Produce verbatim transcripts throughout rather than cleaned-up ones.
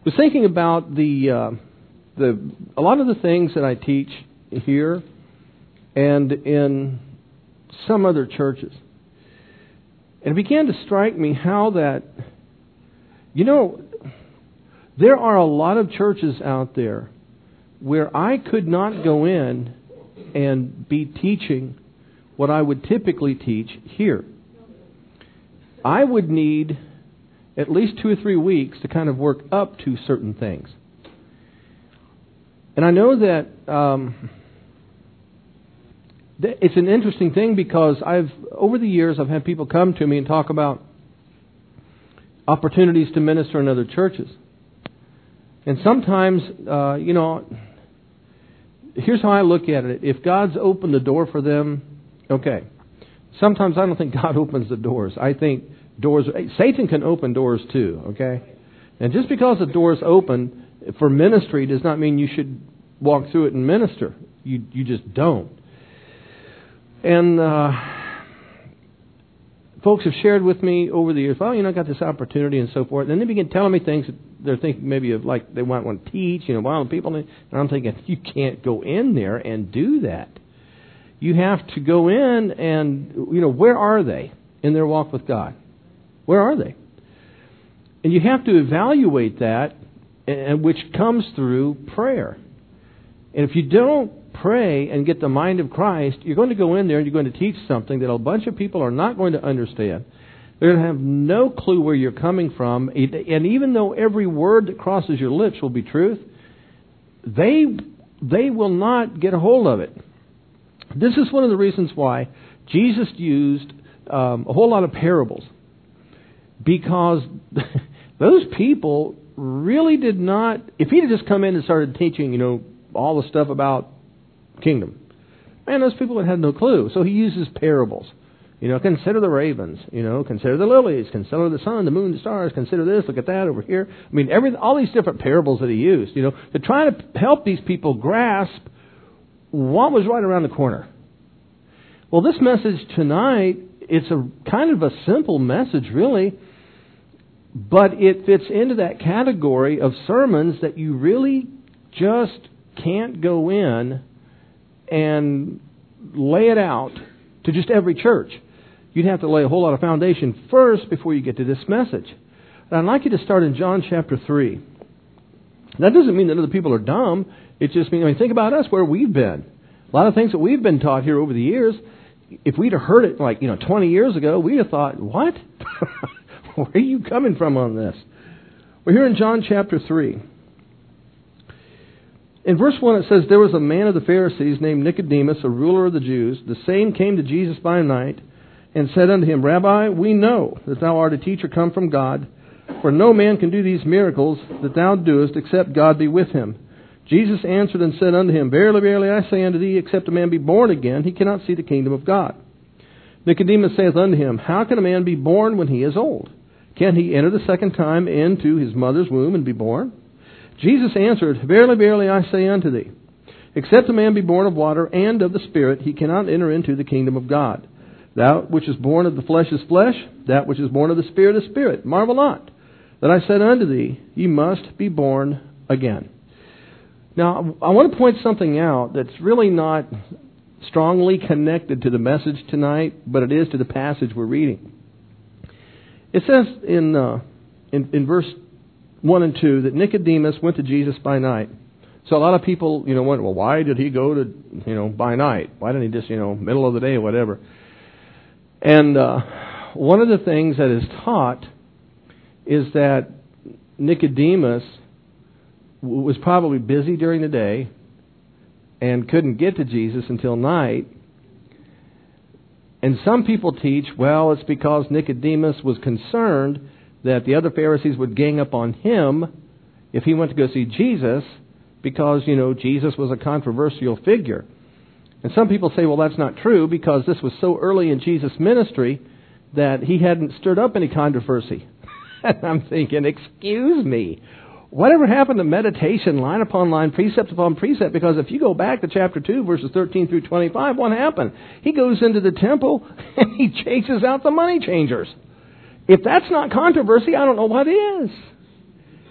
was thinking about the uh, the a lot of the things that I teach here and in some other churches. And it began to strike me how that, you know, there are a lot of churches out there where I could not go in and be teaching what I would typically teach here. I would need at least two or three weeks to kind of work up to certain things. And I know that um, th- it's an interesting thing because I've over the years I've had people come to me and talk about opportunities to minister in other churches. And sometimes, uh, you know, here's how I look at it. If God's opened the door for them, okay. Sometimes I don't think God opens the doors. I think doors, Satan can open doors too, okay? And just because the door's open for ministry does not mean you should walk through it and minister. You you just don't. And uh, folks have shared with me over the years, well, you know, I got this opportunity and so forth. And then they begin telling me things that they're thinking maybe of, like they might want to teach, you know, violent people. And I'm thinking, you can't go in there and do that. You have to go in and, you know, where are they in their walk with God? Where are they? And you have to evaluate that, and which comes through prayer. And if you don't pray and get the mind of Christ, you're going to go in there and you're going to teach something that a bunch of people are not going to understand. They're going to have no clue where you're coming from. And even though every word that crosses your lips will be truth, they they will not get a hold of it. This is one of the reasons why Jesus used um, a whole lot of parables. Because those people really did not... If he'd have just come in and started teaching, you know, all the stuff about kingdom, man, those people had no clue. So he uses parables. You know, consider the ravens. You know, consider the lilies. Consider the sun, the moon, the stars. Consider this. Look at that over here. I mean, every all these different parables that he used. You know, to try to help these people grasp what was right around the corner. Well, this message tonight, it's a kind of a simple message, really, but it fits into that category of sermons that you really just can't go in and lay it out to just every church. You'd have to lay a whole lot of foundation first before you get to this message. And I'd like you to start in John chapter three. That doesn't mean that other people are dumb. It just means, I mean, think about us, where we've been. A lot of things that we've been taught here over the years, if we'd have heard it like, you know, twenty years ago, we'd have thought, what? Where are you coming from on this? We're here in John chapter three. In verse one it says, there was a man of the Pharisees named Nicodemus, a ruler of the Jews. The same came to Jesus by night and said unto him, Rabbi, we know that thou art a teacher come from God, for no man can do these miracles that thou doest except God be with him. Jesus answered and said unto him, Verily, verily, I say unto thee, except a man be born again, he cannot see the kingdom of God. Nicodemus saith unto him, How can a man be born when he is old? Can he enter the second time into his mother's womb and be born? Jesus answered, Verily, verily, I say unto thee, except a man be born of water and of the Spirit, he cannot enter into the kingdom of God. That which is born of the flesh is flesh, that which is born of the Spirit is spirit. Marvel not that I said unto thee, Ye must be born again. Now, I want to point something out that's really not strongly connected to the message tonight, but it is to the passage we're reading. It says in, uh, in in verse one and two that Nicodemus went to Jesus by night. So a lot of people, you know, went, well, why did he go to, you know, by night? Why didn't he just, you know, middle of the day or whatever? And uh, one of the things that is taught is that Nicodemus was probably busy during the day and couldn't get to Jesus until night. And some people teach, well, it's because Nicodemus was concerned that the other Pharisees would gang up on him if he went to go see Jesus because, you know, Jesus was a controversial figure. And some people say, well, that's not true because this was so early in Jesus' ministry that he hadn't stirred up any controversy. And I'm thinking, excuse me, whatever happened to meditation, line upon line, precept upon precept? Because if you go back to chapter two, verses thirteen through twenty-five, what happened? He goes into the temple and he chases out the money changers. If that's not controversy, I don't know what is.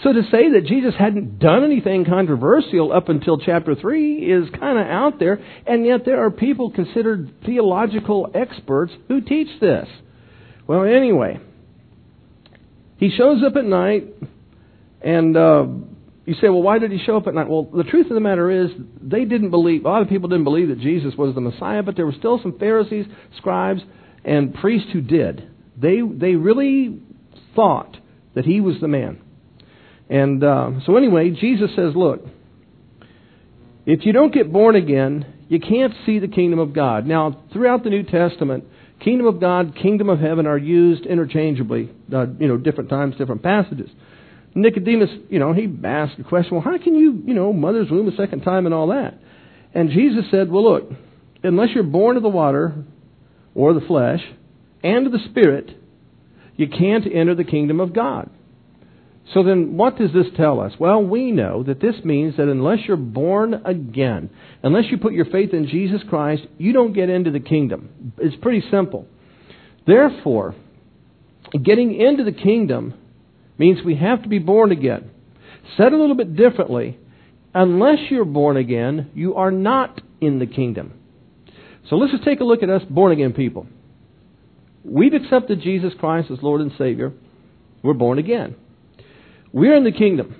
So to say that Jesus hadn't done anything controversial up until chapter three is kind of out there, and yet there are people considered theological experts who teach this. Well, anyway, he shows up at night, and uh, you say, well, why did he show up at night? Well, the truth of the matter is, they didn't believe, a lot of people didn't believe that Jesus was the Messiah, but there were still some Pharisees, scribes, and priests who did. They, they really thought that he was the man. And uh, so anyway, Jesus says, look, if you don't get born again, you can't see the kingdom of God. Now, throughout the New Testament, kingdom of God, kingdom of heaven are used interchangeably, uh, you know, different times, different passages. Nicodemus, you know, he asked the question, well, how can you, you know, mother's womb a second time and all that? And Jesus said, well, look, unless you're born of the water or the flesh and of the Spirit, you can't enter the kingdom of God. So then what does this tell us? Well, we know that this means that unless you're born again, unless you put your faith in Jesus Christ, you don't get into the kingdom. It's pretty simple. Therefore, getting into the kingdom means we have to be born again. Said a little bit differently, unless you're born again, you are not in the kingdom. So let's just take a look at us born again people. We've accepted Jesus Christ as Lord and Savior. We're born again. We're in the kingdom.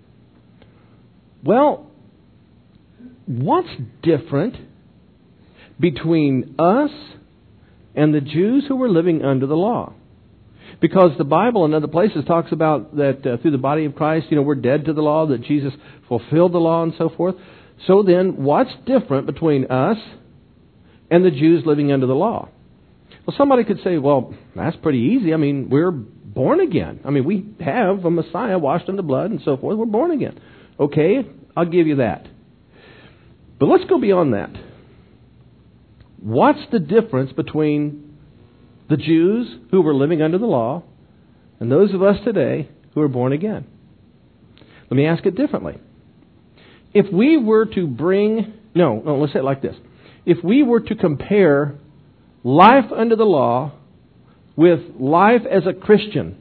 Well, what's different between us and the Jews who were living under the law? Because the Bible in other places talks about that uh, through the body of Christ, you know, we're dead to the law, that Jesus fulfilled the law and so forth. So then, what's different between us and the Jews living under the law? Well, somebody could say, well, that's pretty easy. I mean, we're born again. I mean, we have a Messiah washed in the blood and so forth. We're born again. Okay, I'll give you that. But let's go beyond that. What's the difference between the Jews who were living under the law and those of us today who are born again? Let me ask it differently. If we were to bring... No, no, let's say it like this. If we were to compare life under the law with life as a Christian,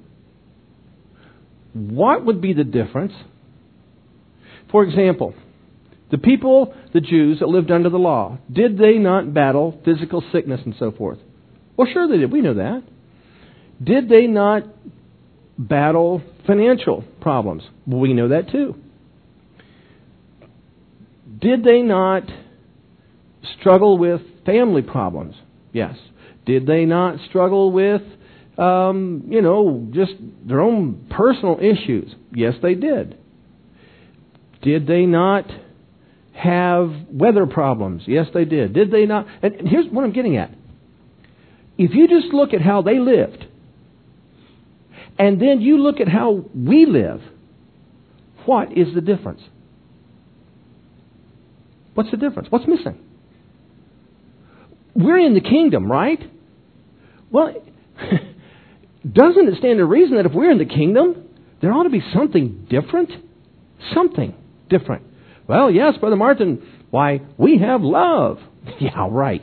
what would be the difference? For example, the people, the Jews that lived under the law, did they not battle physical sickness and so forth? Well, sure they did. We know that. Did they not battle financial problems? Well, we know that too. Did they not struggle with family problems? Yes. Did they not struggle with, um, you know, just their own personal issues? Yes, they did. Did they not have weather problems? Yes, they did. Did they not? And here's what I'm getting at. If you just look at how they lived, and then you look at how we live, what is the difference? What's the difference? What's missing? We're in the kingdom, right? Well, doesn't it stand to reason that if we're in the kingdom, there ought to be something different? Something different. Well, yes, Brother Martin, why, we have love. Yeah, right.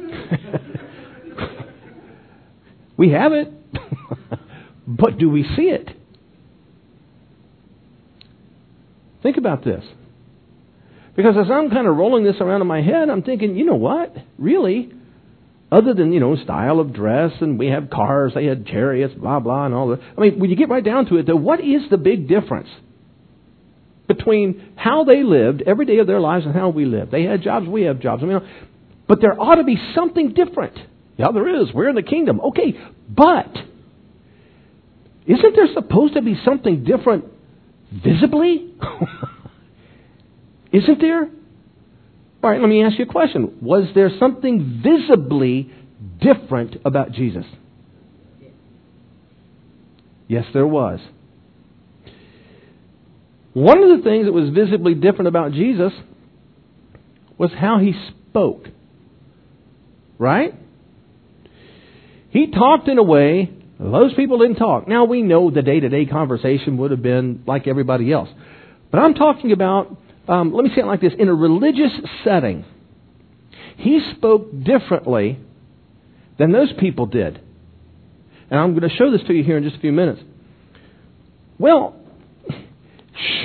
We have it. But do we see it? Think about this. Because as I'm kind of rolling this around in my head, I'm thinking, you know what? Really? Other than, you know, style of dress, and we have cars, they had chariots, blah, blah, and all that. I mean, when you get right down to it, though, what is the big difference between how they lived every day of their lives and how we live? They had jobs, we have jobs. I mean, but there ought to be something different. Yeah, there is. We're in the kingdom. Okay, but isn't there supposed to be something different visibly? Isn't there? All right, let me ask you a question. Was there something visibly different about Jesus? Yes, there was. One of the things that was visibly different about Jesus was how he spoke. Right? He talked in a way those people didn't talk. Now, we know the day-to-day conversation would have been like everybody else. But I'm talking about, um, let me say it like this, in a religious setting, he spoke differently than those people did. And I'm going to show this to you here in just a few minutes. Well,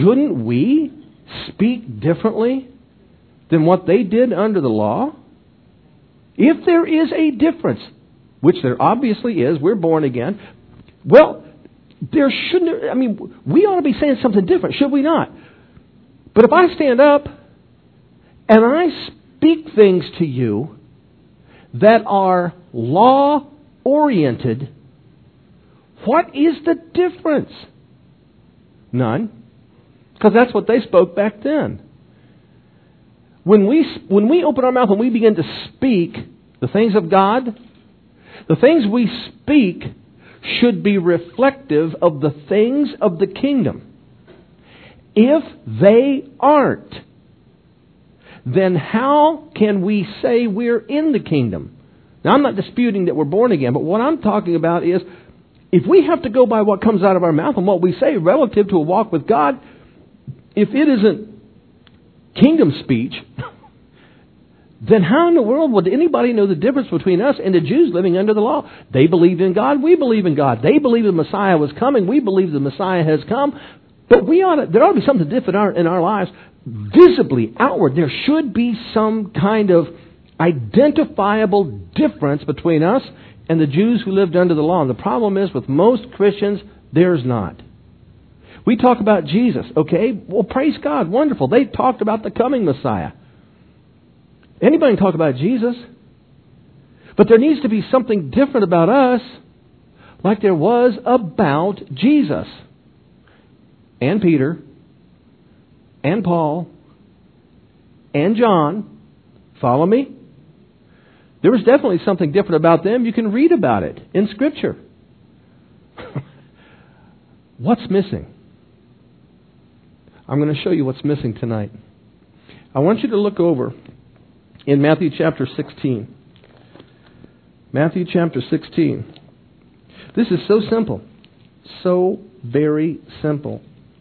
shouldn't we speak differently than what they did under the law? If there is a difference, which there obviously is, we're born again, well, there shouldn't, I mean, we ought to be saying something different, should we not? But if I stand up and I speak things to you that are law-oriented, what is the difference? None. Because that's what they spoke back then. When we, when we open our mouth and we begin to speak the things of God, the things we speak should be reflective of the things of the kingdom. If they aren't, then how can we say we're in the kingdom? Now, I'm not disputing that we're born again, but what I'm talking about is if we have to go by what comes out of our mouth and what we say relative to a walk with God, if it isn't kingdom speech, then how in the world would anybody know the difference between us and the Jews living under the law? They believed in God. We believe in God. They believed the Messiah was coming. We believe the Messiah has come. But we ought to, there ought to be something different in our, in our lives, visibly outward. There should be some kind of identifiable difference between us and the Jews who lived under the law. And the problem is, with most Christians, there's not. We talk about Jesus, okay? Well, praise God, wonderful. They talked about the coming Messiah. Anybody can talk about Jesus. But there needs to be something different about us, like there was about Jesus. And Peter. And Paul. And John. Follow me? There was definitely something different about them. You can read about it in Scripture. What's missing? I'm going to show you what's missing tonight. I want you to look over in Matthew chapter sixteen. Matthew chapter sixteen. This is so simple. So very simple.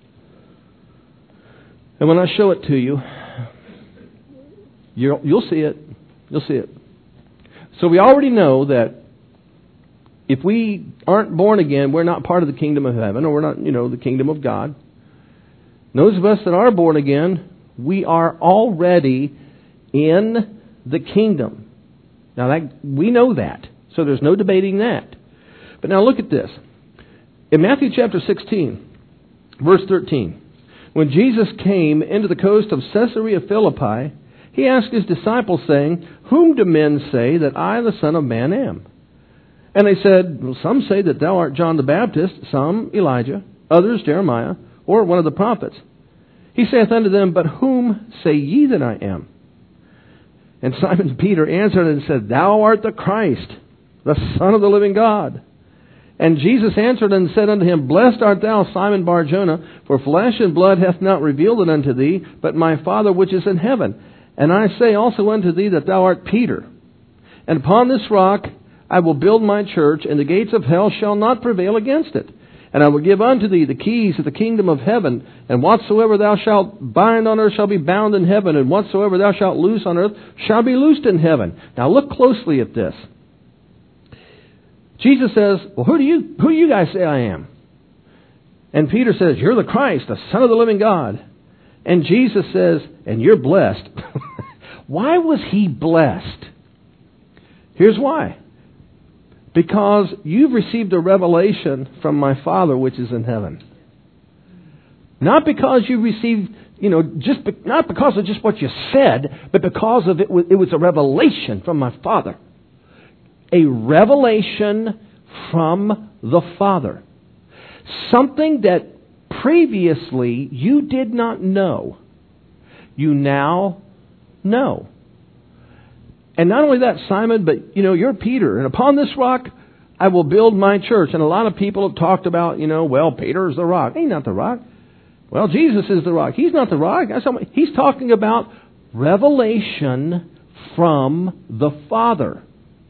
And when I show it to you, you'll, you'll see it. You'll see it. So we already know that if we aren't born again, we're not part of the kingdom of heaven, or we're not, you know, the kingdom of God. Those of us that are born again, we are already in the kingdom. Now, that, we know that. So there's no debating that. But now look at this. In Matthew chapter sixteen, verse thirteen, when Jesus came into the coast of Caesarea Philippi, He asked His disciples, saying, "Whom do men say that I, the Son of Man, am?" And they said, well, "Some say that thou art John the Baptist, some Elijah, others Jeremiah, or one of the prophets." He saith unto them, "But whom say ye that I am?" And Simon Peter answered and said, "Thou art the Christ, the Son of the living God." And Jesus answered and said unto him, "Blessed art thou, Simon Bar-Jonah, for flesh and blood hath not revealed it unto thee, but my Father which is in heaven. And I say also unto thee that thou art Peter. And upon this rock I will build my church, and the gates of hell shall not prevail against it. And I will give unto thee the keys of the kingdom of heaven. And whatsoever thou shalt bind on earth shall be bound in heaven. And whatsoever thou shalt loose on earth shall be loosed in heaven." Now look closely at this. Jesus says, "Well, who do you who do you guys say I am?" And Peter says, "You're the Christ, the Son of the living God." And Jesus says, "And you're blessed." Why was he blessed? Here's why. Because you've received a revelation from my Father which is in heaven. Not because you received, you know, just be, not because of just what you said, but because of it, it was a revelation from my Father. A revelation from the Father. Something that previously you did not know, you now know. And not only that, Simon, but, you know, you're Peter. And upon this rock, I will build my church. And a lot of people have talked about, you know, well, Peter's the rock. He's not the rock. Well, Jesus is the rock. He's not the rock. He's talking about revelation from the Father.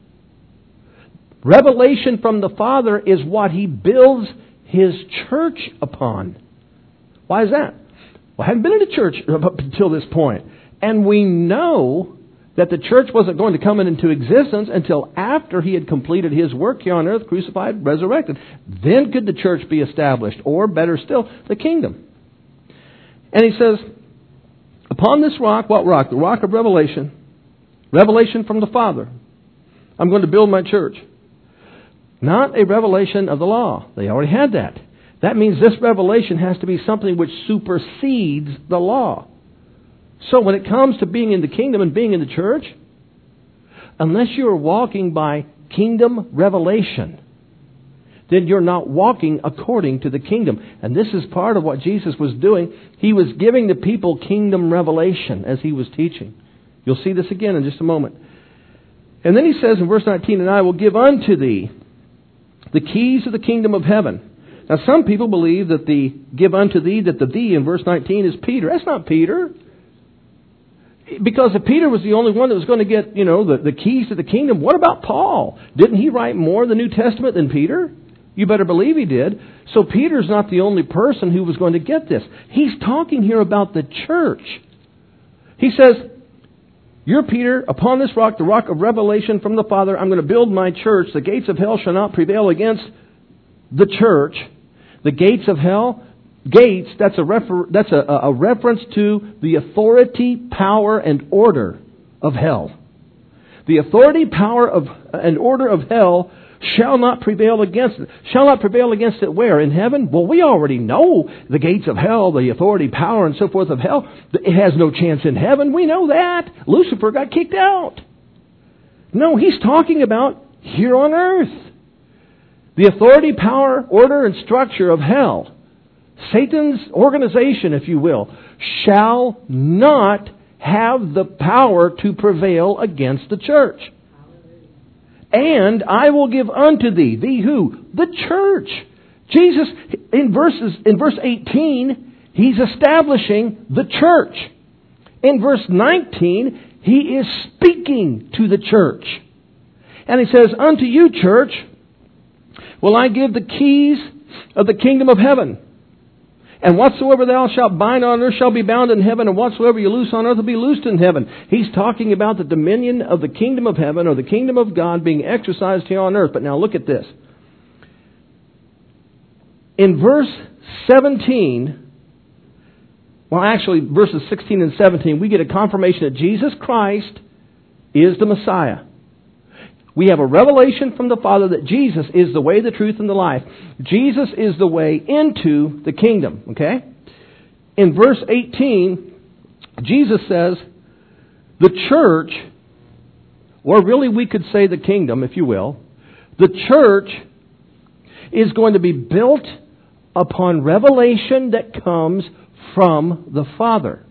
Revelation from the Father is what He builds His church upon. Why is that? Well, I haven't been in a church up until this point. And we know that the church wasn't going to come into existence until after He had completed His work here on earth, crucified, resurrected. Then could the church be established, or better still, the kingdom. And he says, upon this rock, what rock? The rock of revelation. Revelation from the Father. I'm going to build my church. Not a revelation of the law. They already had that. That means this revelation has to be something which supersedes the law. So when it comes to being in the kingdom and being in the church, unless you're walking by kingdom revelation, then you're not walking according to the kingdom. And this is part of what Jesus was doing. He was giving the people kingdom revelation as He was teaching. You'll see this again in just a moment. And then He says in verse nineteen, and I will give unto thee the keys of the kingdom of heaven. Now some people believe that the give unto thee, that the thee in verse nineteen is Peter. That's not Peter. Because if Peter was the only one that was going to get, you know, the, the keys to the kingdom, what about Paul? Didn't he write more of the New Testament than Peter? You better believe he did. So Peter's not the only person who was going to get this. He's talking here about the church. He says, you're Peter, upon this rock, the rock of revelation from the Father, I'm going to build my church. The gates of hell shall not prevail against the church. The gates of hell, gates, that's a, refer, that's a, a reference to the authority, power, and order of hell. The authority, power, of and order of hell shall not prevail against it. Shall not prevail against it where? In heaven? Well, we already know the gates of hell, the authority, power, and so forth of hell. It has no chance in heaven. We know that. Lucifer got kicked out. No, he's talking about here on earth. The authority, power, order, and structure of hell, Satan's organization, if you will, shall not have the power to prevail against the church. And I will give unto thee, thee who? The church. Jesus, in verses, in verse eighteen, He's establishing the church. In verse nineteen, He is speaking to the church. And He says, unto you, church, will I give the keys of the kingdom of heaven. And whatsoever thou shalt bind on earth shall be bound in heaven, and whatsoever you loose on earth will be loosed in heaven. He's talking about the dominion of the kingdom of heaven, or the kingdom of God, being exercised here on earth. But now look at this. In verse seventeen, well actually verses sixteen and seventeen, we get a confirmation that Jesus Christ is the Messiah. We have a revelation from the Father that Jesus is the way, the truth, and the life. Jesus is the way into the kingdom. Okay? In verse eighteen, Jesus says, the church, or really we could say the kingdom, if you will, the church is going to be built upon revelation that comes from the Father.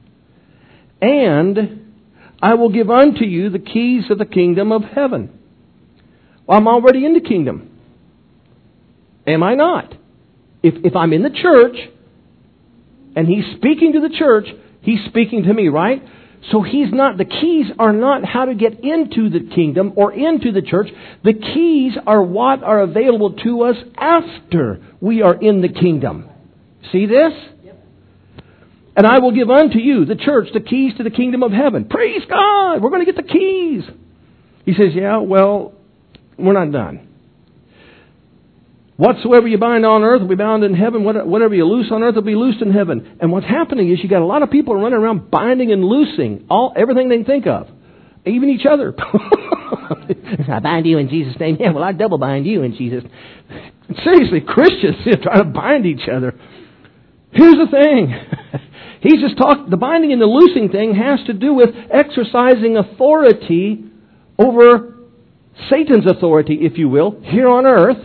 And I will give unto you the keys of the kingdom of heaven. Well, I'm already in the kingdom. Am I not? If, if I'm in the church, and He's speaking to the church, He's speaking to me, right? So He's not, the keys are not how to get into the kingdom or into the church. The keys are what are available to us after we are in the kingdom. See this? And I will give unto you, the church, the keys to the kingdom of heaven. Praise God! We're going to get the keys. He says, yeah, well, we're not done. Whatsoever you bind on earth will be bound in heaven. Whatever you loose on earth will be loosed in heaven. And what's happening is you got a lot of people running around binding and loosing all everything they can think of. Even each other. I bind you in Jesus' name. Yeah, well, I double bind you in Jesus' name. Seriously, Christians trying to bind each other. Here's the thing. He's just talking, the binding and the loosing thing has to do with exercising authority over Satan's authority, if you will, here on earth.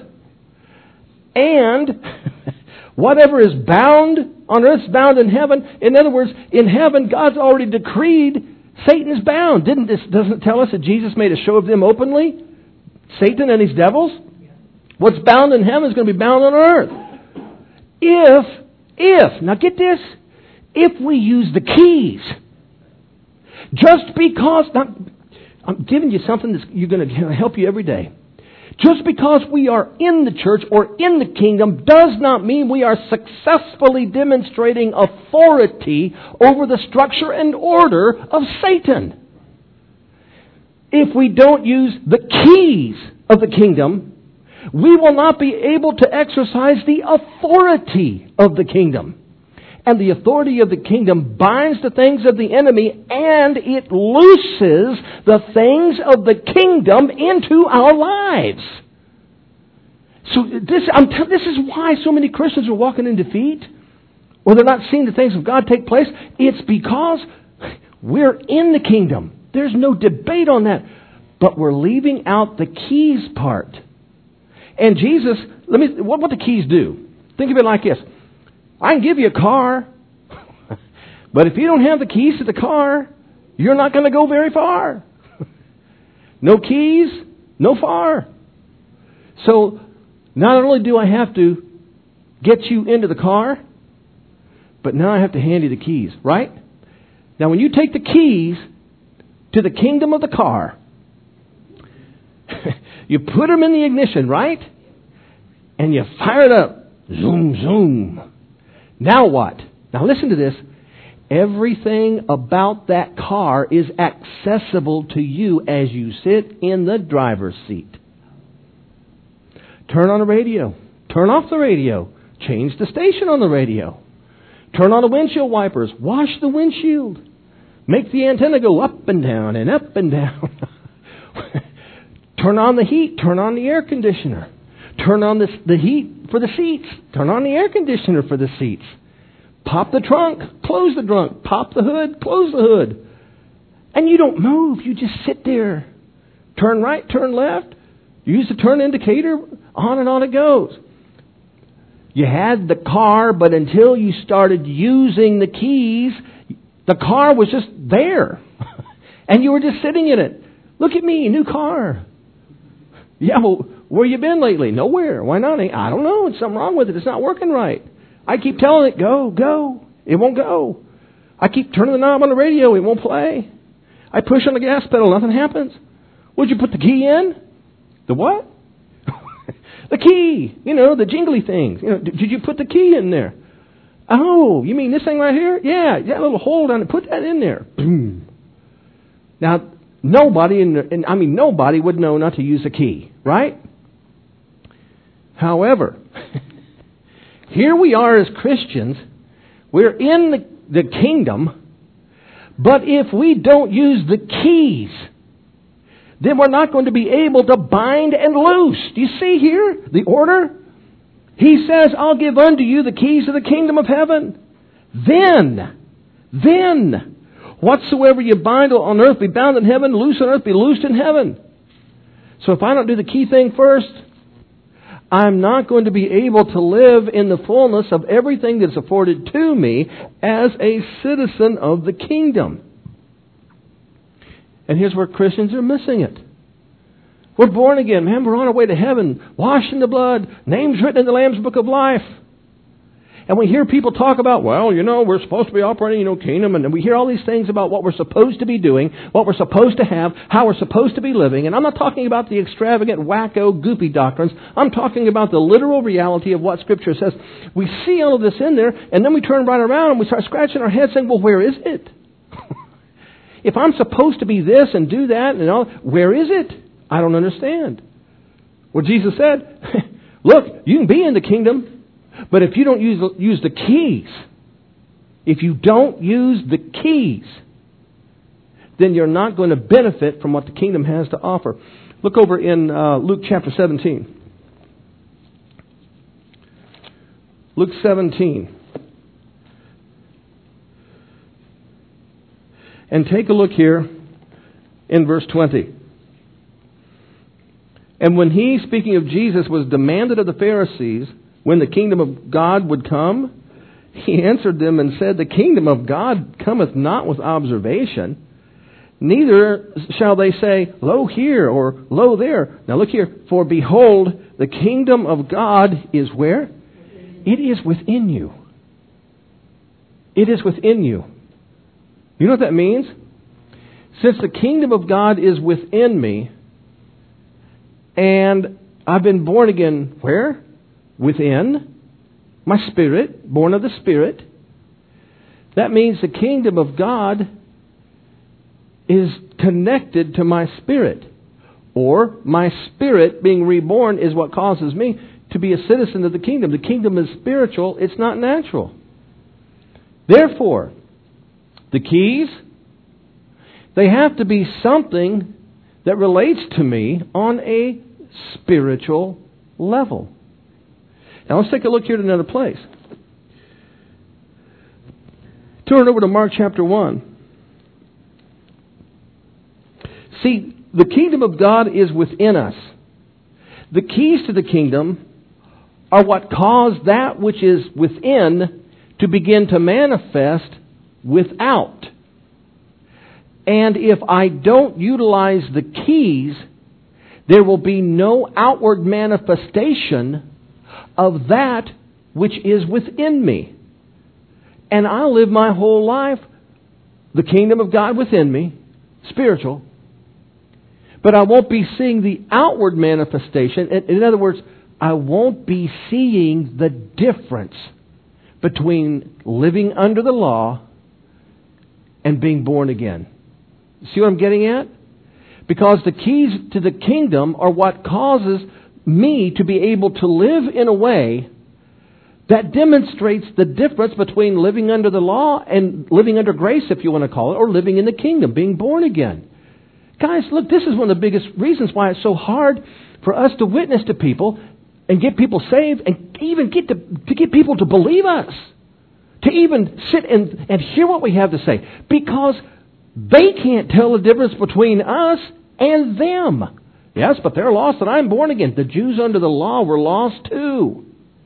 And whatever is bound on earth is bound in heaven. In other words, in heaven, God's already decreed Satan is bound. Didn't this, doesn't it tell us that Jesus made a show of them openly? Satan and his devils? What's bound in heaven is going to be bound on earth. If, if, now get this, if we use the keys, just because, now, I'm giving you something that's you're going to help you every day. Just because we are in the church or in the kingdom does not mean we are successfully demonstrating authority over the structure and order of Satan. If we don't use the keys of the kingdom, we will not be able to exercise the authority of the kingdom. And the authority of the kingdom binds the things of the enemy, and it looses the things of the kingdom into our lives. So this, I'm t- this is why so many Christians are walking in defeat, or they're not seeing the things of God take place. It's because we're in the kingdom. There's no debate on that. But we're leaving out the keys part. And Jesus, let me, what, what the keys do? Think of it like this. I can give you a car, but if you don't have the keys to the car, you're not going to go very far. No keys, no far. So, not only do I have to get you into the car, but now I have to hand you the keys, right? Now, when you take the keys to the kingdom of the car, you put them in the ignition, right? And you fire it up. Zoom, zoom. Now what? Now listen to this. Everything about that car is accessible to you as you sit in the driver's seat. Turn on the radio. Turn off the radio. Change the station on the radio. Turn on the windshield wipers. Wash the windshield. Make the antenna go up and down and up and down. Turn on the heat. Turn on the air conditioner. Turn on the, the heat for the seats. Turn on the air conditioner for the seats. Pop the trunk. Close the trunk. Pop the hood. Close the hood. And you don't move. You just sit there. Turn right. Turn left. Use the turn indicator. On and on it goes. You had the car, but until you started using the keys, the car was just there. And you were just sitting in it. Look at me, new car. Yeah, well, where you been lately? Nowhere. Why not? I don't know. There's something wrong with it. It's not working right. I keep telling it, go, go. It won't go. I keep turning the knob on the radio. It won't play. I push on the gas pedal. Nothing happens. Would you put the key in? The what? The key. You know, the jingly things. You know, did you put the key in there? Oh, you mean this thing right here? Yeah, that little hole down there. Put that in there. Boom. Now, nobody, in, the, in I mean, nobody would know not to use a key, right? However, here we are as Christians. We're in the, the kingdom, but if we don't use the keys, then we're not going to be able to bind and loose. Do you see here the order? He says, I'll give unto you the keys of the kingdom of heaven. Then, then, whatsoever you bind on earth be bound in heaven, loose on earth be loosed in heaven. So if I don't do the key thing first, I'm not going to be able to live in the fullness of everything that's afforded to me as a citizen of the kingdom. And here's where Christians are missing it. We're born again, man. We're on our way to heaven, washed in the blood, names written in the Lamb's Book of Life. And we hear people talk about, well, you know, we're supposed to be operating, you know, kingdom. And we hear all these things about what we're supposed to be doing, what we're supposed to have, how we're supposed to be living. And I'm not talking about the extravagant, wacko, goopy doctrines. I'm talking about the literal reality of what Scripture says. We see all of this in there, and then we turn right around and we start scratching our heads saying, well, where is it? If I'm supposed to be this and do that, and all, where is it? I don't understand. Well, Jesus said, look, you can be in the kingdom, but if you don't use, use the keys, if you don't use the keys, then you're not going to benefit from what the kingdom has to offer. Look over in uh, Luke chapter seventeen. Luke seventeen. And take a look here in verse twenty. And when he, speaking of Jesus, was demanded of the Pharisees when the kingdom of God would come, he answered them and said, the kingdom of God cometh not with observation, neither shall they say, lo here, or lo there. Now look here. For behold, the kingdom of God is where? It is within you. It is within you. You know what that means? Since the kingdom of God is within me, and I've been born again, where? Within my spirit, born of the Spirit. That means the kingdom of God is connected to my spirit. Or my spirit being reborn is what causes me to be a citizen of the kingdom. The kingdom is spiritual, it's not natural. Therefore, the keys, they have to be something that relates to me on a spiritual level. Now let's take a look here at another place. Turn over to Mark chapter one. See, the kingdom of God is within us. The keys to the kingdom are what cause that which is within to begin to manifest without. And if I don't utilize the keys, there will be no outward manifestation of that which is within me. And I'll live my whole life, the kingdom of God within me, spiritual, but I won't be seeing the outward manifestation. In other words, I won't be seeing the difference between living under the law and being born again. See what I'm getting at? Because the keys to the kingdom are what causes me to be able to live in a way that demonstrates the difference between living under the law and living under grace, if you want to call it, or living in the kingdom, being born again. Guys, look, this is one of the biggest reasons why it's so hard for us to witness to people and get people saved and even get to, to get people to believe us. To even sit and, and hear what we have to say. Because they can't tell the difference between us and them. Yes, but they're lost and I'm born again. The Jews under the law were lost too.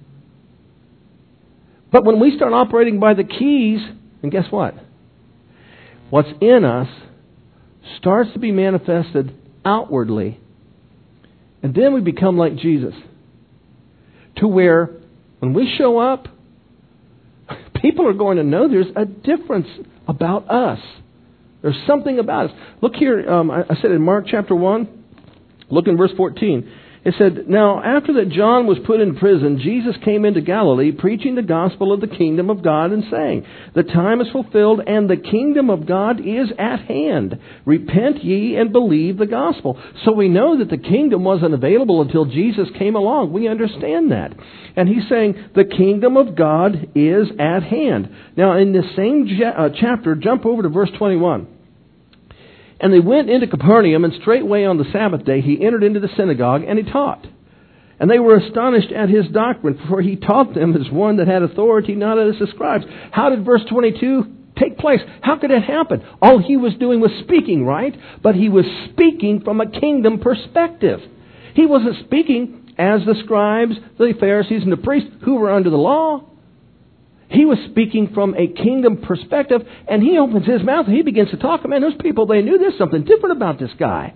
But when we start operating by the keys, and guess what? What's in us starts to be manifested outwardly. And then we become like Jesus. To where when we show up, people are going to know there's a difference about us. There's something about us. Look here, um, I, I said in Mark chapter one, look in verse fourteen. It said, "Now after that John was put in prison, Jesus came into Galilee, preaching the gospel of the kingdom of God and saying, 'The time is fulfilled and the kingdom of God is at hand. Repent ye and believe the gospel.'" So we know that the kingdom wasn't available until Jesus came along. We understand that. And he's saying, the kingdom of God is at hand. Now in this same ja- uh, chapter, jump over to verse twenty-one. "And they went into Capernaum, and straightway on the Sabbath day he entered into the synagogue, and he taught. And they were astonished at his doctrine, for he taught them as one that had authority, not as the scribes." How did verse twenty-two take place? How could it happen? All he was doing was speaking, right? But he was speaking from a kingdom perspective. He wasn't speaking as the scribes, the Pharisees, and the priests who were under the law. He was speaking from a kingdom perspective, and he opens his mouth and he begins to talk. Man, those people, they knew there's something different about this guy.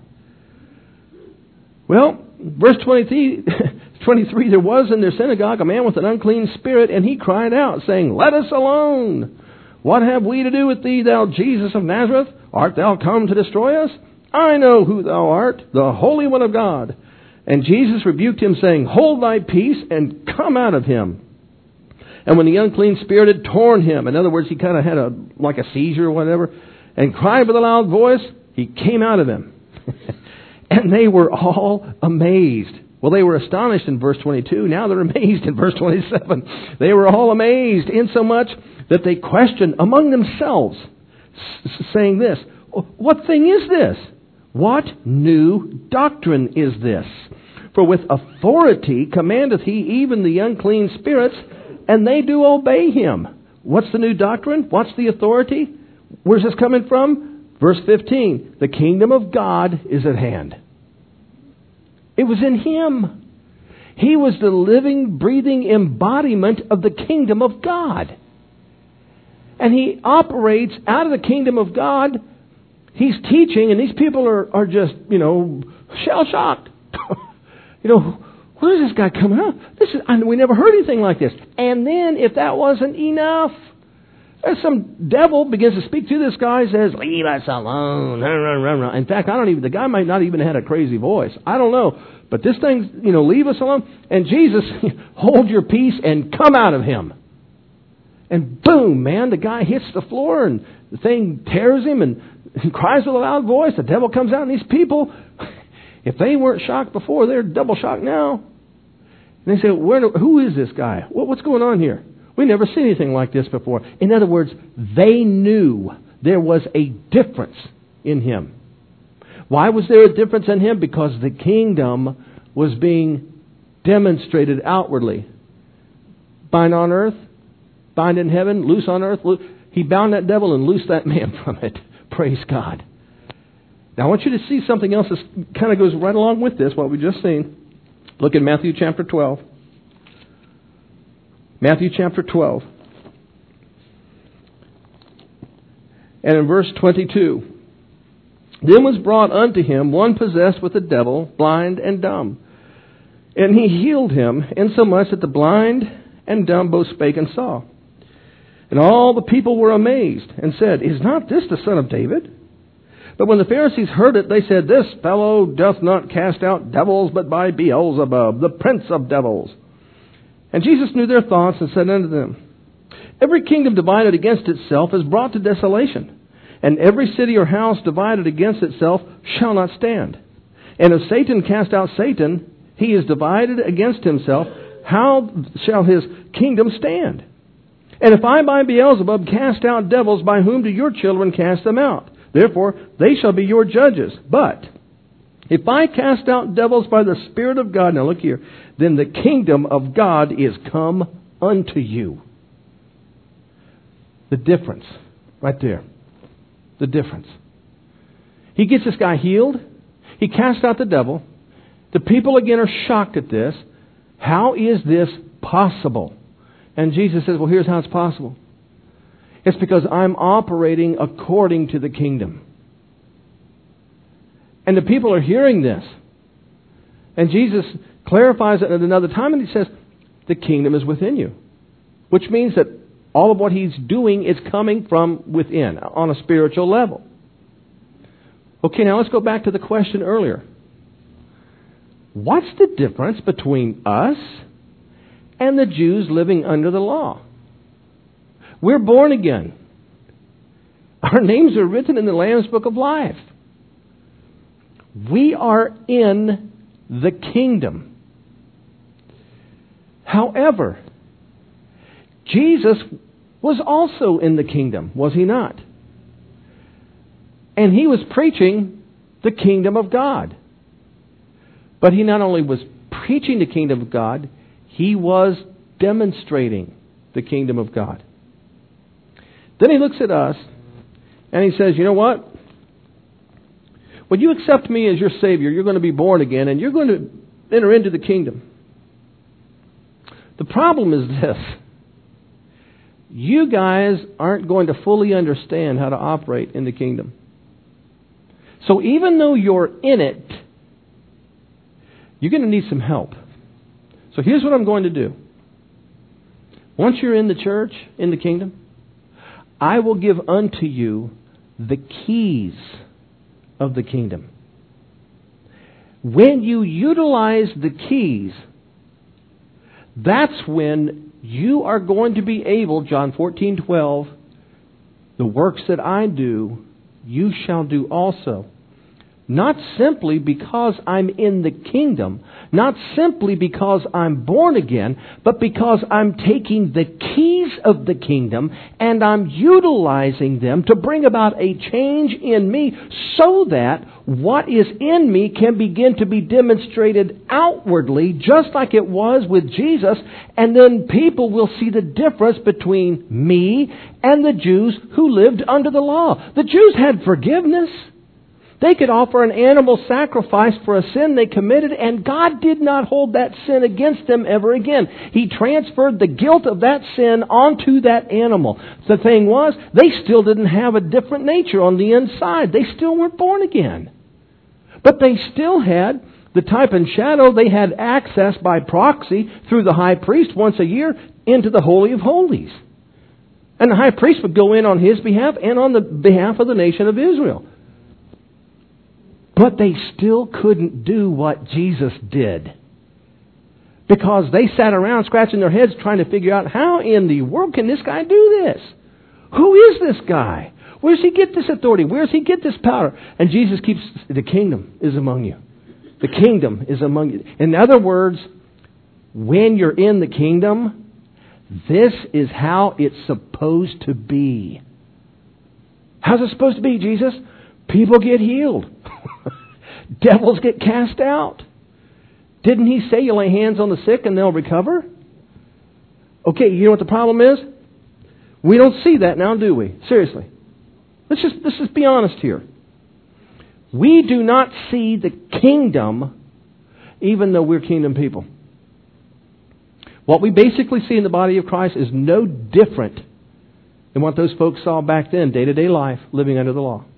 Well, verse twenty-three, twenty-three, "There was in their synagogue a man with an unclean spirit, and he cried out, saying, 'Let us alone. What have we to do with thee, thou Jesus of Nazareth? Art thou come to destroy us? I know who thou art, the Holy One of God.' And Jesus rebuked him, saying, 'Hold thy peace, and come out of him.' And when the unclean spirit had torn him," in other words, he kind of had a like a seizure or whatever, "and cried with a loud voice, he came out of him." And they were all amazed. Well, they were astonished in verse twenty-two. Now they're amazed in verse twenty-seven. They were all amazed, insomuch that they questioned among themselves, saying this, "What thing is this? What new doctrine is this? For with authority commandeth he even the unclean spirits, and they do obey him." What's the new doctrine? What's the authority? Where's this coming from? Verse fifteen. "The kingdom of God is at hand." It was in him. He was the living, breathing embodiment of the kingdom of God. And he operates out of the kingdom of God. He's teaching, and these people are, are just, you know, shell-shocked. you know, Where's this guy coming up? This is, I, we never heard anything like this. And then, if that wasn't enough, some devil begins to speak to this guy, says, "Leave us alone." In fact, I don't even, the guy might not even have had a crazy voice. I don't know. But this thing, you know, leave us alone. And Jesus, hold your peace and come out of him. And boom, man, the guy hits the floor and the thing tears him and he cries with a loud voice. The devil comes out, and these people, if they weren't shocked before, they're double shocked now. And they say, Where, who is this guy? What, what's going on here? We never seen anything like this before. In other words, they knew there was a difference in him. Why was there a difference in him? Because the kingdom was being demonstrated outwardly. Bind on earth, bind in heaven, loose on earth. Loose. He bound that devil and loosed that man from it. Praise God. Now I want you to see something else that kind of goes right along with this, what we just seen. Look at Matthew chapter twelve. Matthew chapter twelve. And in verse twenty-two. Then was brought unto him one possessed with a devil, blind and dumb. And he healed him, insomuch that the blind and dumb both spake and saw. And all the people were amazed, and said, Is not this the son of David? But when the Pharisees heard it, they said, This fellow doth not cast out devils, but by Beelzebub, the prince of devils. And Jesus knew their thoughts, and said unto them, Every kingdom divided against itself is brought to desolation. And every city or house divided against itself shall not stand. And if Satan cast out Satan, he is divided against himself. How shall his kingdom stand? And if I by Beelzebub cast out devils, by whom do your children cast them out? Therefore they shall be your judges. But if I cast out devils by the Spirit of God, now look here, then the kingdom of God is come unto you. The difference right there. The difference. He gets this guy healed. He casts out the devil. The people again are shocked at this. How is this possible? And Jesus says, well, here's how it's possible. It's because I'm operating according to the kingdom. And the people are hearing this. And Jesus clarifies it at another time, and he says, the kingdom is within you. Which means that all of what he's doing is coming from within, on a spiritual level. Okay, now let's go back to the question earlier. What's the difference between us and the Jews living under the law? We're born again. Our names are written in the Lamb's Book of Life. We are in the kingdom. However, Jesus was also in the kingdom, was he not? And he was preaching the kingdom of God. But he not only was preaching the kingdom of God, he was demonstrating the kingdom of God. Then he looks at us and he says, you know what? When you accept me as your Savior, you're going to be born again and you're going to enter into the kingdom. The problem is this. You guys aren't going to fully understand how to operate in the kingdom. So even though you're in it, you're going to need some help. So here's what I'm going to do. Once you're in the church, in the kingdom, I will give unto you the keys of the kingdom. When you utilize the keys, that's when you are going to be able, John fourteen twelve, the works that I do, you shall do also. Not simply because I'm in the kingdom, not simply because I'm born again, but because I'm taking the keys of the kingdom and I'm utilizing them to bring about a change in me so that what is in me can begin to be demonstrated outwardly, just like it was with Jesus, and then people will see the difference between me and the Jews who lived under the law. The Jews had forgiveness. They could offer an animal sacrifice for a sin they committed, and God did not hold that sin against them ever again. He transferred the guilt of that sin onto that animal. The thing was, they still didn't have a different nature on the inside. They still weren't born again. But they still had the type and shadow. They had access by proxy through the high priest once a year into the Holy of Holies. And the high priest would go in on his behalf and on the behalf of the nation of Israel. But they still couldn't do what Jesus did. Because they sat around scratching their heads trying to figure out, how in the world can this guy do this? Who is this guy? Where does he get this authority? Where does he get this power? And Jesus keeps, the kingdom is among you. The kingdom is among you. In other words, when you're in the kingdom, This is how it's supposed to be. How's it supposed to be, Jesus? People get healed. Devils get cast out. Didn't He say you lay hands on the sick and they'll recover? Okay, you know what the problem is? We don't see that now, do we? Seriously. Let's just, let's just be honest here. We do not see the kingdom even though we're kingdom people. What we basically see in the body of Christ is no different than what those folks saw back then, day-to-day life, living under the law.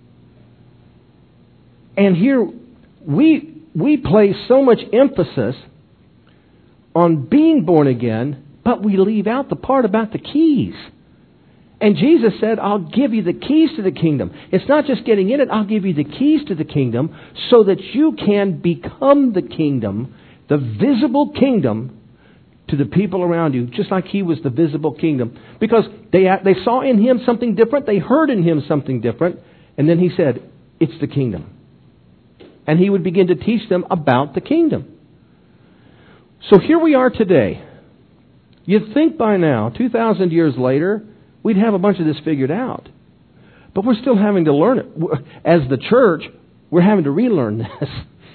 And here, we we place so much emphasis on being born again, but we leave out the part about the keys. And Jesus said, I'll give you the keys to the kingdom. It's not just getting in it, I'll give you the keys to the kingdom so that you can become the kingdom, the visible kingdom, to the people around you, just like He was the visible kingdom. Because they they saw in Him something different, they heard in Him something different, and then He said, it's the kingdom. And He would begin to teach them about the kingdom. So here we are today. You'd think by now, two thousand years later, we'd have a bunch of this figured out. But we're still having to learn it. As the church, we're having to relearn this.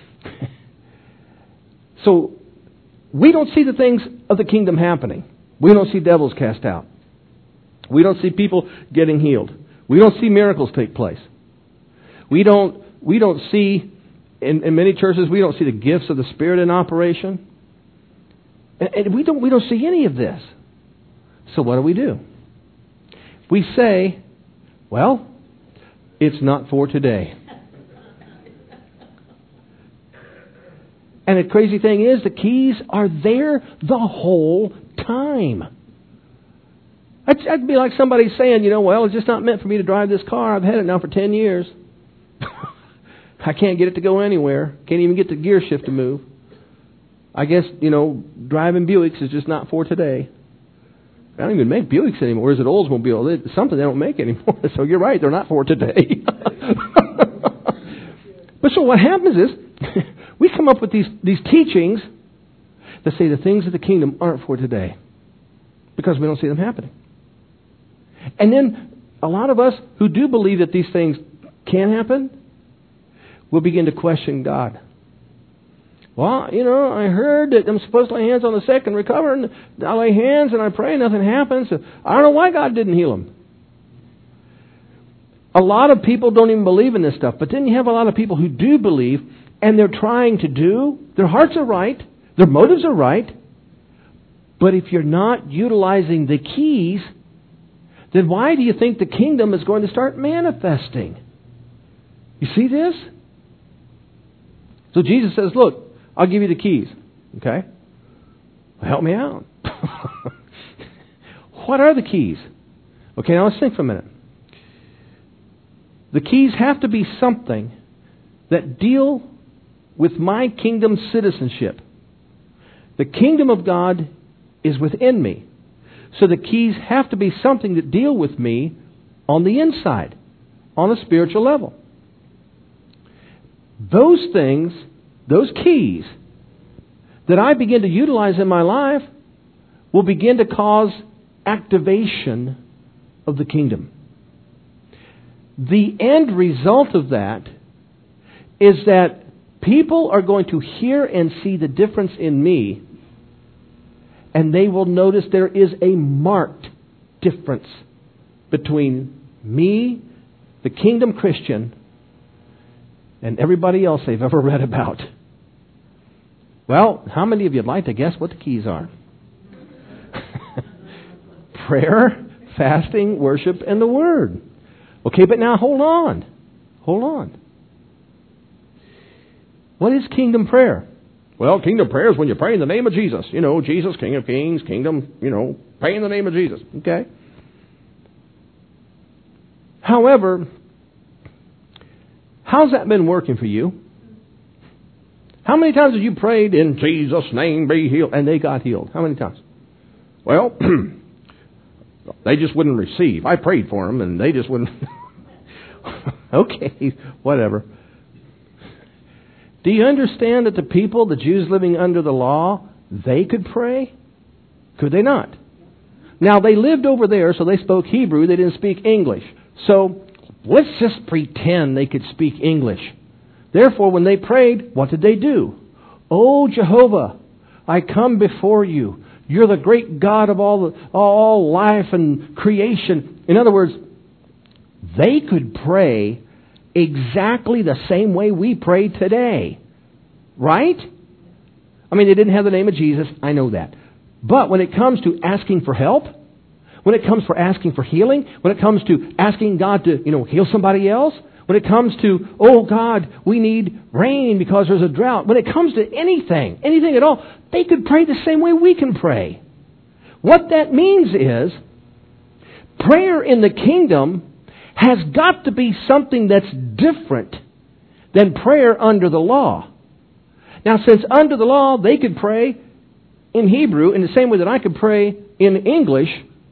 So, we don't see the things of the kingdom happening. We don't see devils cast out. We don't see people getting healed. We don't see miracles take place. We don't, we don't see, in, in many churches, we don't see the gifts of the Spirit in operation. And, and we don't, we don't see any of this. So what do we do? We say, well, it's not for today. And the crazy thing is, the keys are there the whole time. That'd be like somebody saying, you know, well, it's just not meant for me to drive this car. I've had it now for ten years. I can't get it to go anywhere. Can't even get the gear shift to move. I guess, you know, driving Buicks is just not for today. I don't even make Buicks anymore. Is it Oldsmobile? It's something they don't make anymore. So you're right, they're not for today. But so what happens is, we come up with these, these teachings that say the things of the kingdom aren't for today because we don't see them happening. And then a lot of us who do believe that these things can happen will begin to question God. Well, you know, I heard that I'm supposed to lay hands on the sick and recover, and I lay hands and I pray, nothing happens. I don't know why God didn't heal them. A lot of people don't even believe in this stuff, but then you have a lot of people who do believe, and they're trying to do. Their hearts are right. Their motives are right. But if you're not utilizing the keys, then why do you think the kingdom is going to start manifesting? You see this? So Jesus says, look, I'll give you the keys. Okay? Well, help me out. What are the keys? Okay, now let's think for a minute. The keys have to be something that deal with my kingdom citizenship. The kingdom of God is within me. So the keys have to be something that deal with me on the inside, on a spiritual level. Those things, those keys that I begin to utilize in my life will begin to cause activation of the kingdom. The end result of that is that people are going to hear and see the difference in me, and they will notice there is a marked difference between me, the kingdom Christian, and everybody else they've ever read about. Well, how many of you would like to guess what the keys are? Prayer, fasting, worship, and the Word. Okay, but now hold on. Hold on. What is kingdom prayer? Well, kingdom prayer is when you pray in the name of Jesus. You know, Jesus, King of Kings, kingdom, you know, pray in the name of Jesus. Okay? However, how's that been working for you? How many times have you prayed, in Jesus' name be healed, and they got healed? How many times? Well, they just wouldn't receive. I prayed for them, and they just wouldn't. Okay, whatever. Do you understand that the people, the Jews living under the law, they could pray? Could they not? Now, they lived over there, so they spoke Hebrew. They didn't speak English. So, let's just pretend they could speak English. Therefore, when they prayed, what did they do? Oh, Jehovah, I come before you. You're the great God of all, the, all life and creation. In other words, they could pray exactly the same way we pray today. Right? I mean, they didn't have the name of Jesus. I know that. But when it comes to asking for help, when it comes for asking for healing, when it comes to asking God to, you know, heal somebody else, when it comes to, oh God, we need rain because there's a drought. When it comes to anything, anything at all, they could pray the same way we can pray. What that means is, prayer in the kingdom has got to be something that's different than prayer under the law. Now, since under the law they could pray in Hebrew in the same way that I could pray in English,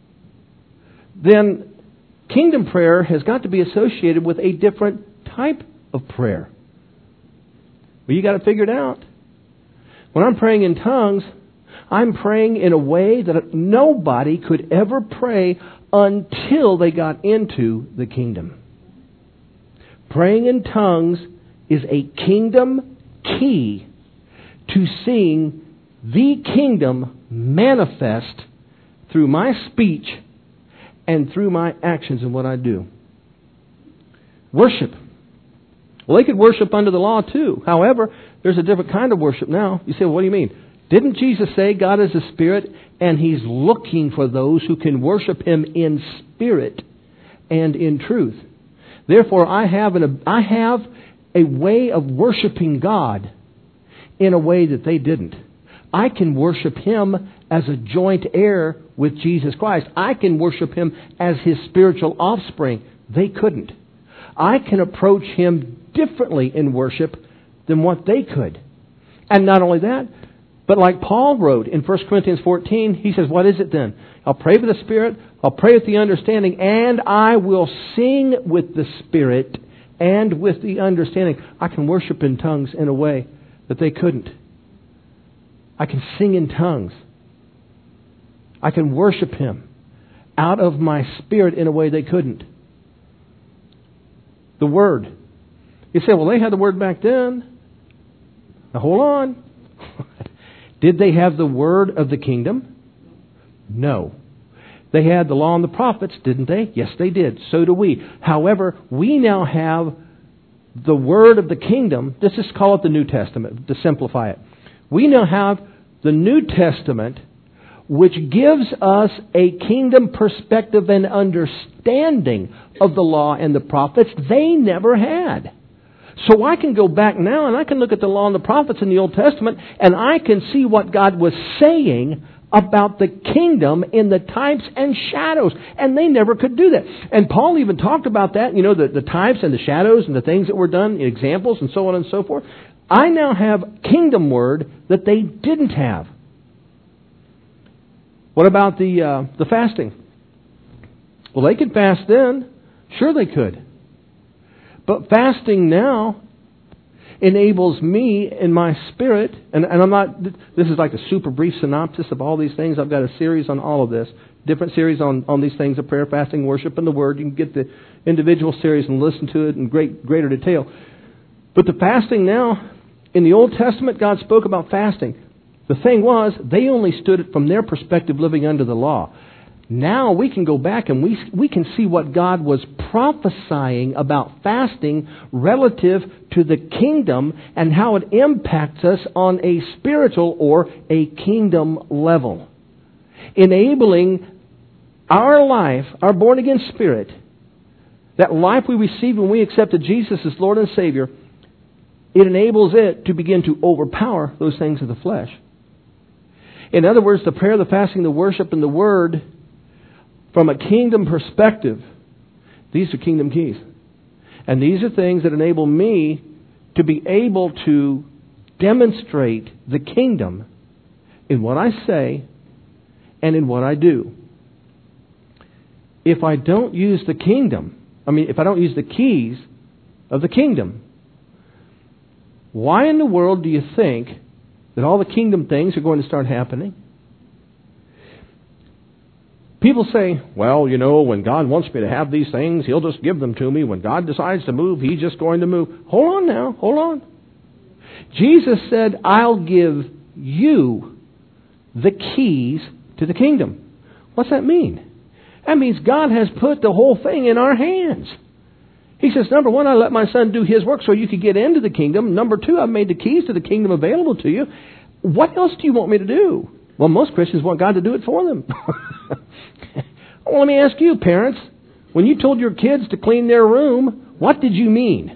then kingdom prayer has got to be associated with a different type of prayer. Well, you got to figure it out. When I'm praying in tongues, I'm praying in a way that nobody could ever pray until they got into the kingdom. Praying in tongues is a kingdom key to seeing the kingdom manifest through my speech and through my actions and what I do. Worship. Well, they could worship under the law too. However, there's a different kind of worship now. You say, well, what do you mean? Didn't Jesus say God is a spirit and He's looking for those who can worship Him in spirit and in truth? Therefore, I have an, I have a way of worshiping God in a way that they didn't. I can worship Him as a joint heir with Jesus Christ. I can worship Him as His spiritual offspring. They couldn't. I can approach Him differently in worship than what they could. And not only that, but like Paul wrote in First Corinthians fourteen, he says, what is it then? I'll pray with the Spirit, I'll pray with the understanding, and I will sing with the Spirit and with the understanding. I can worship in tongues in a way that they couldn't. I can sing in tongues. I can worship Him out of my spirit in a way they couldn't. The Word. You say, well, they had the Word back then. Now hold on. Did they have the Word of the kingdom? No. They had the law and the prophets, didn't they? Yes, they did. So do we. However, we now have the Word of the kingdom. Let's just call it the New Testament to simplify it. We now have the New Testament, which gives us a kingdom perspective and understanding of the law and the prophets they never had. So I can go back now and I can look at the law and the prophets in the Old Testament and I can see what God was saying about the kingdom in the types and shadows. And they never could do that. And Paul even talked about that, you know, the, the types and the shadows and the things that were done, examples and so on and so forth. I now have kingdom word that they didn't have. What about the uh, the fasting? Well, they could fast then. Sure they could. But fasting now enables me in my spirit, and, and I'm not, this is like a super brief synopsis of all these things. I've got a series on all of this, different series on, on these things of prayer, fasting, worship, and the Word. You can get the individual series and listen to it in great greater detail. But the fasting now, in the Old Testament, God spoke about fasting. The thing was, they only stood it from their perspective living under the law. Now we can go back and we we can see what God was prophesying about fasting relative to the kingdom and how it impacts us on a spiritual or a kingdom level. Enabling our life, our born-again spirit, that life we received when we accepted Jesus as Lord and Savior, it enables it to begin to overpower those things of the flesh. In other words, the prayer, the fasting, the worship, and the Word, from a kingdom perspective, these are kingdom keys. And these are things that enable me to be able to demonstrate the kingdom in what I say and in what I do. If I don't use the kingdom, I mean, if I don't use the keys of the kingdom, why in the world do you think that all the kingdom things are going to start happening? People say, well, you know, when God wants me to have these things, He'll just give them to me. When God decides to move, He's just going to move. Hold on now. Hold on. Jesus said, I'll give you the keys to the kingdom. What's that mean? That means God has put the whole thing in our hands. He says, number one, I let my Son do His work so you could get into the kingdom. Number two, I've made the keys to the kingdom available to you. What else do you want me to do? Well, most Christians want God to do it for them. Well, let me ask you, parents, when you told your kids to clean their room, what did you mean?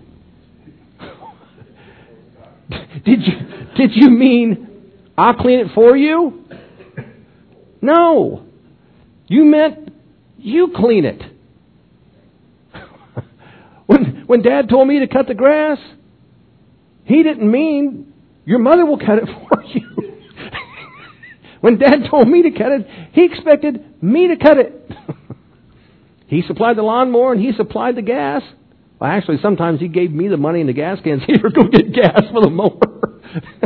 Did you, did you mean, I'll clean it for you? No. You meant, you clean it. When, when Dad told me to cut the grass, he didn't mean, your mother will cut it for you. When Dad told me to cut it, he expected me to cut it. He supplied the lawnmower and he supplied the gas. Well, actually, sometimes he gave me the money in the gas cans. Here, go get gas for the mower.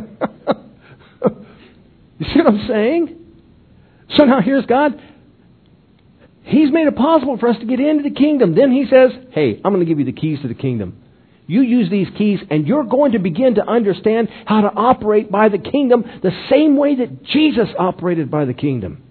You see what I'm saying? So now here's God. He's made it possible for us to get into the kingdom. Then He says, hey, I'm going to give you the keys to the kingdom. You use these keys and you're going to begin to understand how to operate by the kingdom the same way that Jesus operated by the kingdom.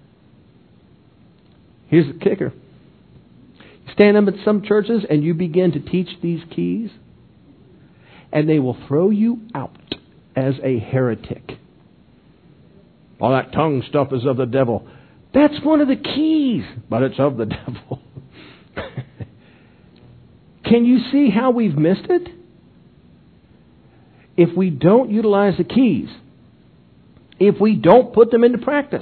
Here's the kicker. You stand up at some churches and you begin to teach these keys, and they will throw you out as a heretic. All that tongue stuff is of the devil. That's one of the keys, but it's of the devil. Can you see how we've missed it? If we don't utilize the keys, if we don't put them into practice,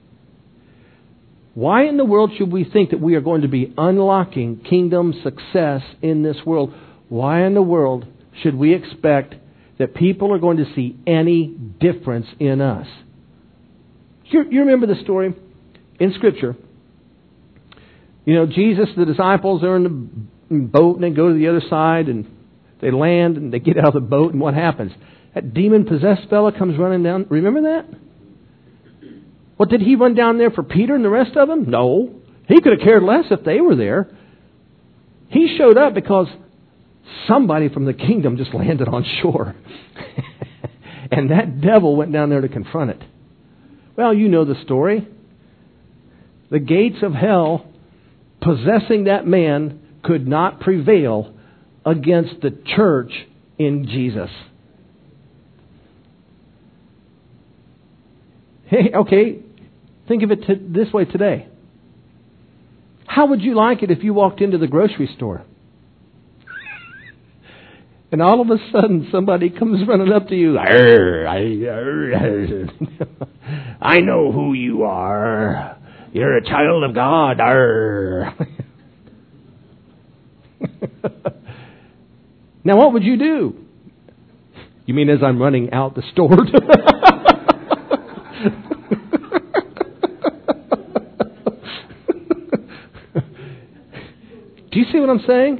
why in the world should we think that we are going to be unlocking kingdom success in this world? Why in the world should we expect that people are going to see any difference in us? You, you remember the story in Scripture? You know, Jesus, the disciples are in the boat and they go to the other side and they land and they get out of the boat, and what happens? That demon-possessed fella comes running down. Remember that? What, did he run down there for Peter and the rest of them? No. He could have cared less if they were there. He showed up because somebody from the kingdom just landed on shore. And that devil went down there to confront it. Well, you know the story. The gates of hell possessing that man could not prevail against the church in Jesus. Hey, okay, think of it t- this way today. How would you like it if you walked into the grocery store and all of a sudden somebody comes running up to you, arr, I, arr, I know who you are. You're a child of God. Arr. Now, what would you do? You mean as I'm running out the store? Do you see what I'm saying?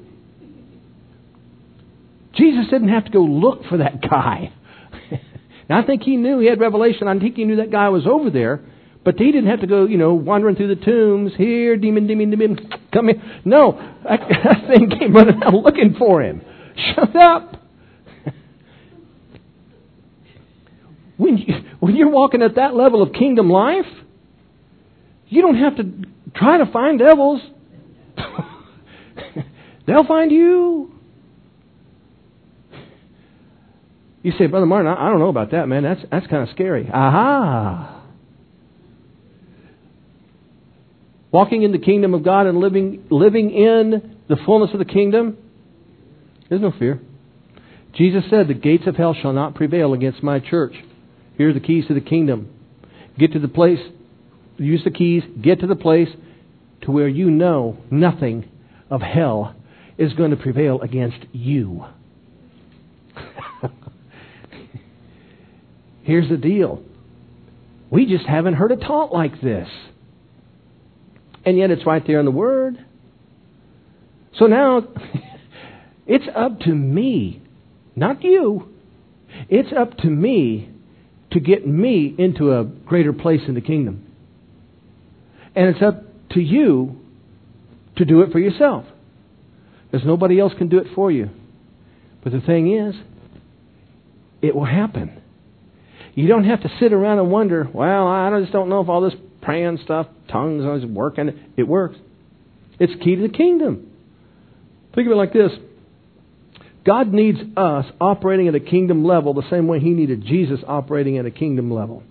Jesus didn't have to go look for that guy. Now, I think He knew, He had revelation. I think He knew that guy was over there. But He didn't have to go, you know, wandering through the tombs. Here, demon, demon, demon, come here. No, that, that thing came running out looking for him. Shut up. When, you, when you're walking at that level of kingdom life, you don't have to try to find devils. They'll find you. You say, Brother Martin, I, I don't know about that, man. That's that's kind of scary. Aha. Walking in the kingdom of God and living living in the fullness of the kingdom, there's no fear. Jesus said, the gates of hell shall not prevail against my church. Here are the keys to the kingdom. Get to the place, use the keys, get to the place to where you know nothing of hell is going to prevail against you. Here's the deal. We just haven't heard it taught like this. And yet it's right there in the Word. So now, it's up to me, not you. It's up to me to get me into a greater place in the kingdom. And it's up to you to do it for yourself. Because nobody else can do it for you. But the thing is, it will happen. You don't have to sit around and wonder, well, I just don't know if all this praying stuff, tongues, is working. It works. It's key to the kingdom. Think of it like this. God needs us operating at a kingdom level the same way He needed Jesus operating at a kingdom level.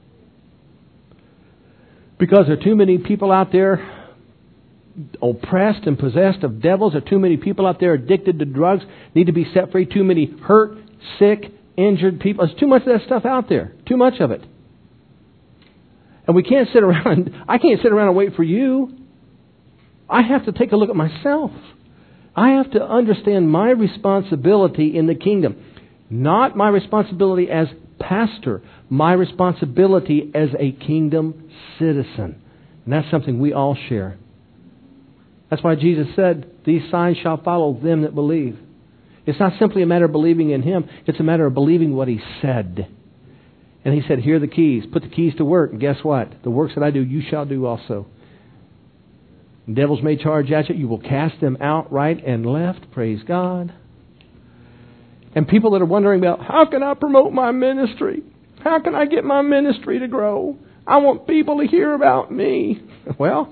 Because there are too many people out there oppressed and possessed of devils. There are too many people out there addicted to drugs, need to be set free. Too many hurt, sick, injured people. There's too much of that stuff out there. Too much of it. And we can't sit around. I can't sit around and wait for you. I have to take a look at myself. I have to understand my responsibility in the kingdom. Not my responsibility as pastor. My responsibility as a kingdom citizen. And that's something we all share. That's why Jesus said, these signs shall follow them that believe. It's not simply a matter of believing in Him. It's a matter of believing what He said. And He said, here are the keys. Put the keys to work. And guess what? The works that I do, you shall do also. And devils may charge at you. You will cast them out right and left. Praise God. And people that are wondering about, how can I promote my ministry? How can I get my ministry to grow? I want people to hear about me. Well...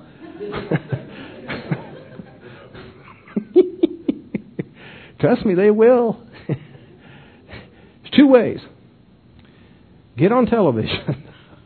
Trust me, they will. There's two ways. Get on television.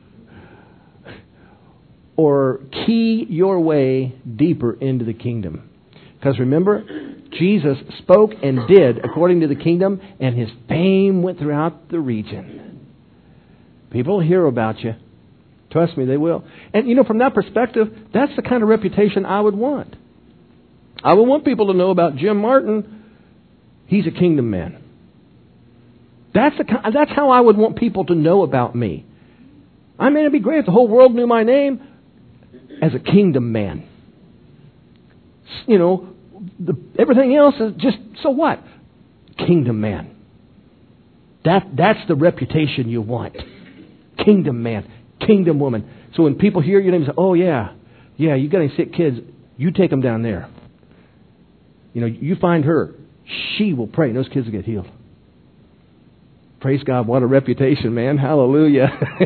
Or key your way deeper into the kingdom. Because remember, Jesus spoke and did according to the kingdom, and His fame went throughout the region. People will hear about you. Trust me, they will. And you know, from that perspective, that's the kind of reputation I would want. I would want people to know about Jim Martin. He's a kingdom man. That's the, that's how I would want people to know about me. I mean, it'd be great if the whole world knew my name as a kingdom man. You know, the, everything else is just, so what? Kingdom man. That That's the reputation you want. Kingdom man. Kingdom woman. So when people hear your name, they say, oh yeah, yeah, you got any sick kids, you take them down there. You know, you find her. She will pray and those kids will get healed. Praise God, what a reputation, man. Hallelujah.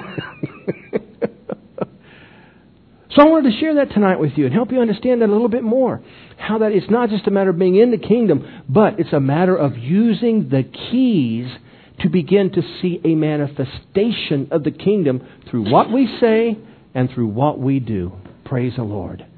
So I wanted to share that tonight with you and help you understand that a little bit more. How that it's not just a matter of being in the kingdom, but it's a matter of using the keys to begin to see a manifestation of the kingdom through what we say and through what we do. Praise the Lord.